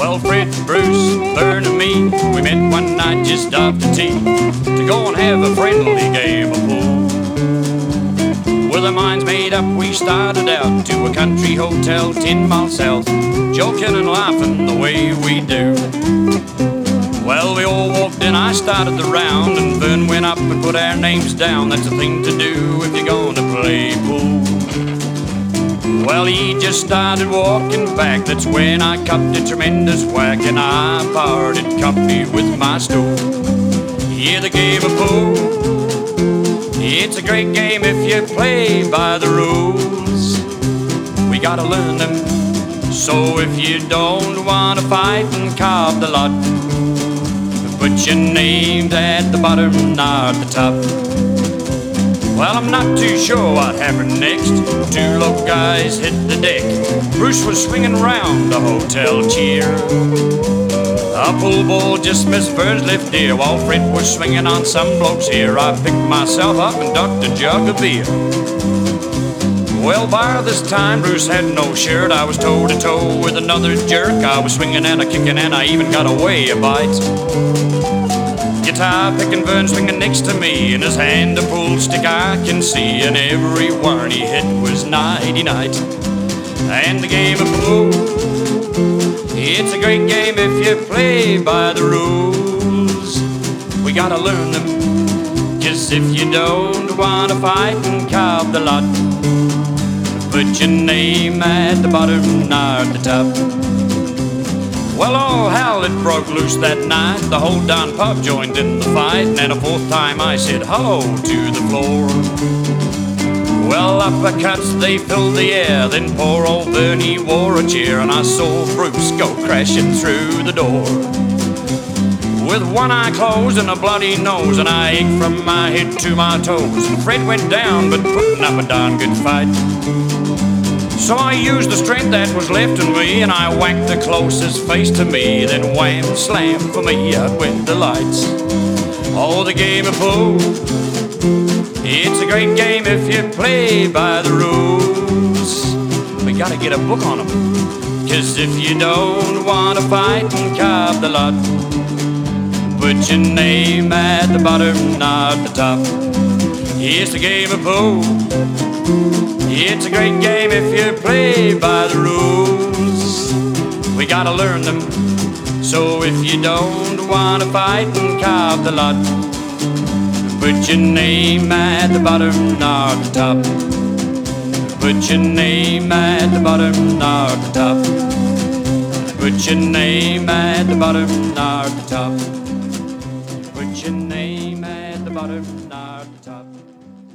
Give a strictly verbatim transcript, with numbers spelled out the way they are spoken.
Well, Fred, Bruce, Vern and me, we met one night just after tea to go and have a friendly game of pool. With our minds made up, we started out to a country hotel ten miles south, joking and laughing the way we do. Well, we all walked in, I started the round, and Vern went up and put our names down. That's the thing to do if you're gonna play pool. Well, he just started walking back, that's when I cupped a tremendous whack, and I parted company with my stool. Yeah, the game of pool, it's a great game if you play by the rules. We gotta learn them, so if you don't wanna fight and carve the lot, put your names at the bottom, not the top. Well, I'm not too sure what happened next. Two local guys hit the deck. Bruce was swinging round the hotel chair. A pool ball just missed Vern's left ear, while Fred was swinging on some bloke's ear. I picked myself up and ducked a jug of beer. Well, by this time Bruce had no shirt. I was toe to toe with another jerk. I was swinging and a kicking and I even got away a bite. Guitar picking Vern swinging next to me, in his hand a pool stick I can see, and every one he hit was nighty-night. And the game of pool, it's a great game if you play by the rules. We gotta learn them, 'cause if you don't wanna fight and carve the lot, put your name at the bottom, not the top. Well, all hell it broke loose that night. The whole darn pub joined in the fight, and a fourth time I said ho to the floor. Well, uppercuts they filled the air, then poor old Bernie wore a cheer, and I saw Bruce go crashing through the door. With one eye closed and a bloody nose, and I ached from my head to my toes. And Fred went down, but putting up a darn good fight. So I used the strength that was left in me, and I whacked the closest face to me. Then wham, slam, for me out went the lights. Oh, the game of pool, it's a great game if you play by the rules. We gotta get a book on them, 'cause if you don't wanna fight and carve the lot, put your name at the bottom, not the top. It's a game of pool, it's a great game if you play by the rules. We gotta learn them, so if you don't wanna fight and carve the lot, put your name at the bottom, not the top. Put your name at the bottom, not the top. Put your name at the bottom, not the top. Put your name at the bottom, not the top.